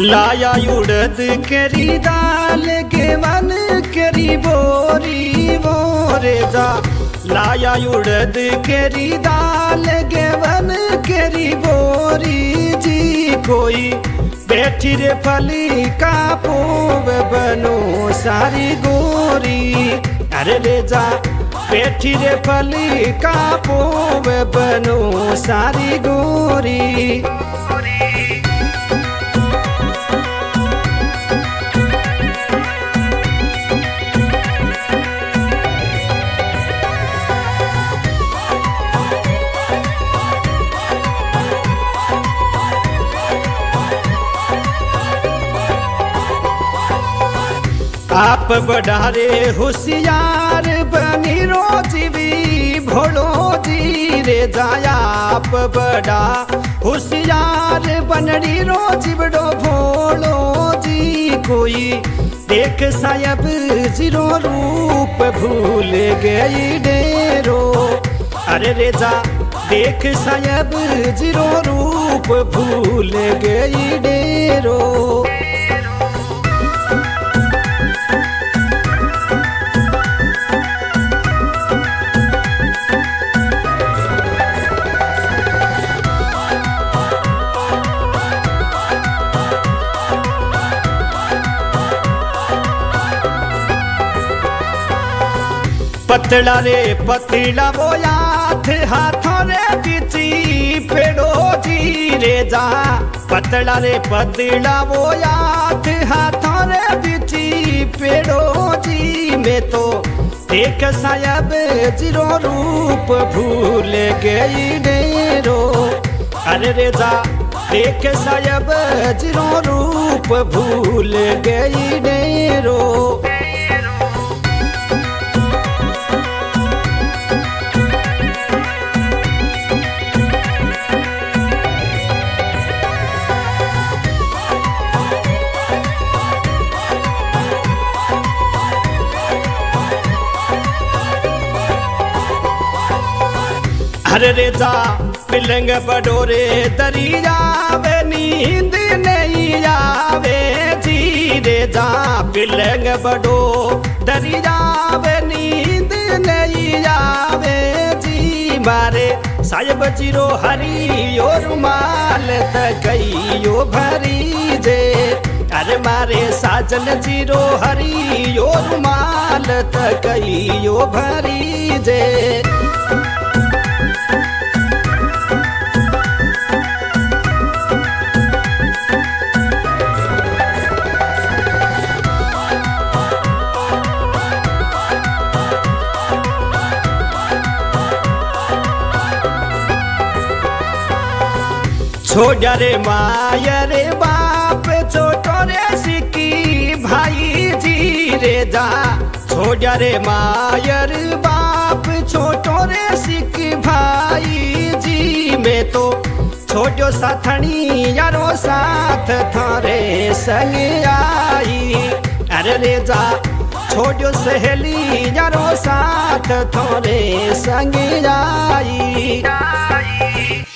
लाया उड़द करी दाल के मन करी बोरी बोरे जा। लाया उड़द करी दाल के मन करी बोरी जी। कोई बैठी रे फली का पूव बनो सारी गोरी। अरे ले जा बैठी रे फली का पूव बनो सारी गोरी। आप बढ़ारे होशियार बनी रोजीवी भोलो जी रे जाया। आप बड़ा होशियार बनरी रोजी बड़ो भोलो जी। कोई देख सायब जीरो रूप भूल गई डेरो। अरे रे जा देख सायब जीरो रूप भूल गई डेरो। पतला रे पतला वो याद हाथों रे बिची पेड़ो जी रे जा। पतला रे पतला वो याद हाथों रे बिची पेड़ो जी। मैं तो देख सायब जीरो रूप भूल गई डेरो। अरे रे जा देख सायब जीरो रूप भूल गई डेरो। अरे रे जा पिलंग बडोरे दरिया वे नींद नहीं आवे जी रे जा। पिलंग बडो दरिया वे नींद नहीं आवे जी। मारे सायब जीरो हरी ओ रुमाल तकइयो भरी जे। अरे मारे साजन जीरो हरी ओ रुमाल तकइयो भरी जे। छोड़ रे माया रे बाप छोटो रे सिक्की भाई जी रे जा। छोड़ रे माया रे बाप छोटो रे सिक्की भाई जी। मैं तो छोटो साथनी यारो साथ थारे संग आई। अरे रे जा छोटो सहेली यारो साथ थारे संग आई।